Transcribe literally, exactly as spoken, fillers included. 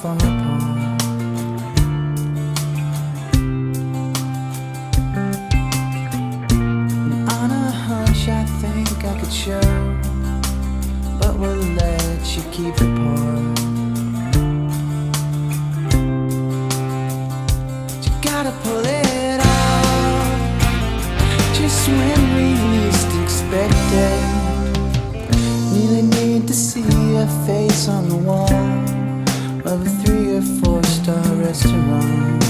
far apart. And on a hunch I think I could show, but we'll let you keep the part. You gotta pull it off just when we least expect it. Really need to see your face on the wall of a three or four star restaurant.